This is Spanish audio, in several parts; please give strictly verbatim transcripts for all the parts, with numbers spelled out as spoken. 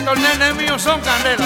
estos nenes míos son candela.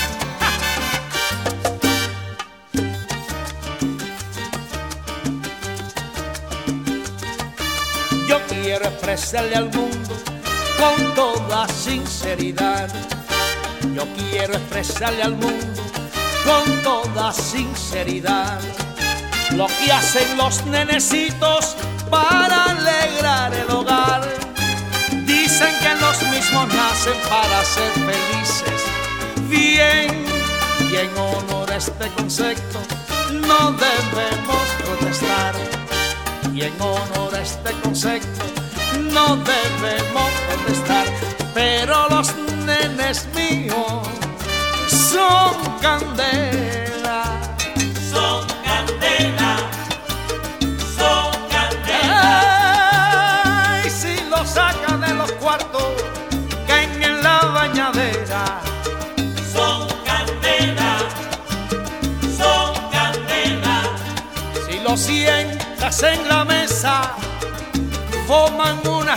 Yo quiero expresarle al mundo con toda sinceridad. Yo quiero expresarle al mundo con toda sinceridad lo que hacen los nenecitos para alegrar el hogar. Dicen que los mismos nacen para ser felices. Bien, y en honor a este concepto no debemos protestar. Y en honor a este concepto no debemos protestar. Pero los nenes míos son candela. Son candela. Son candela. Ay, si lo sacan de los cuartos, caen en la bañadera. Son candela. Son candela. Si lo sientas en la mesa, forman una.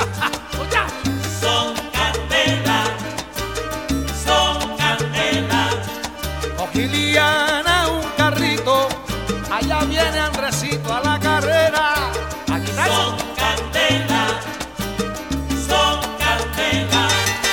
Son candela. Son candela. O Giliana un carrito, allá viene Andresito a la carrera. Aquí está. Son candela. Son candela.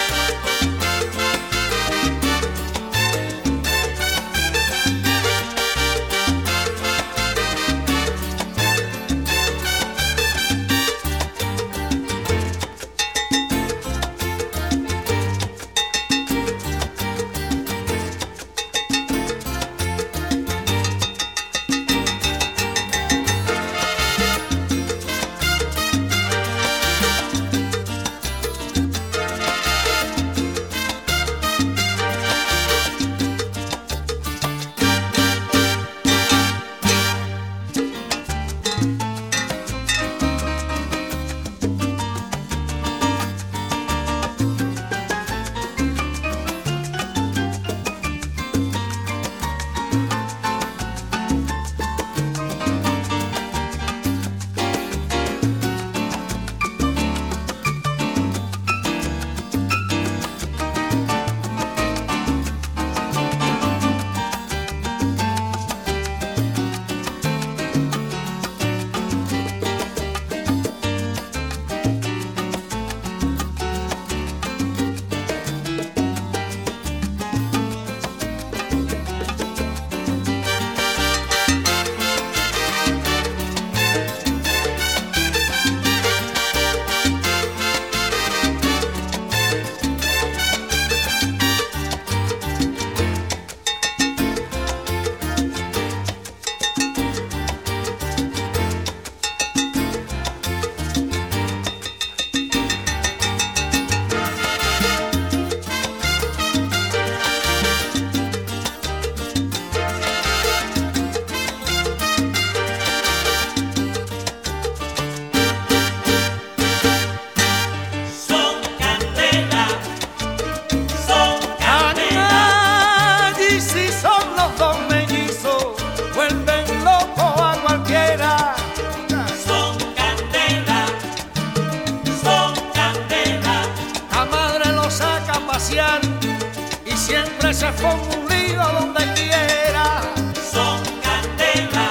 Y siempre se forma un lío donde quiera. Son candela,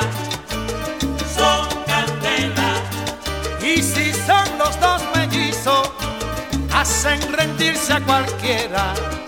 son candela. Y si son los dos mellizos, hacen rendirse a cualquiera.